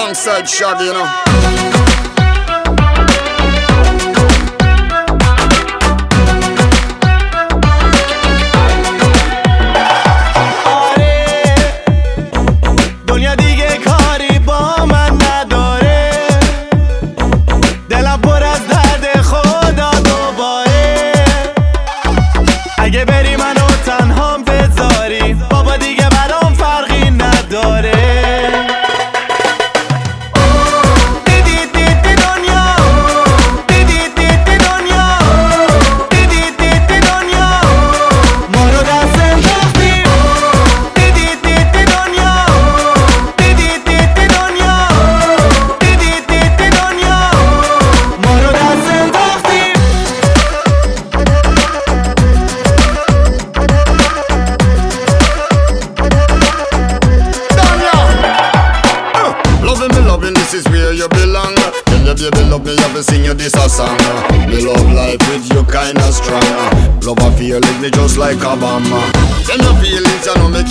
alongside Shaggy, you know. اگه بری منو تنهام بذاری بابا دیگه برام فرقی نداره This is where you belong. Tell your baby love me, have to sing you this a song. Me love life with you kinda strong. Love a feeling me just like a bomb. Tell your feelings, you know me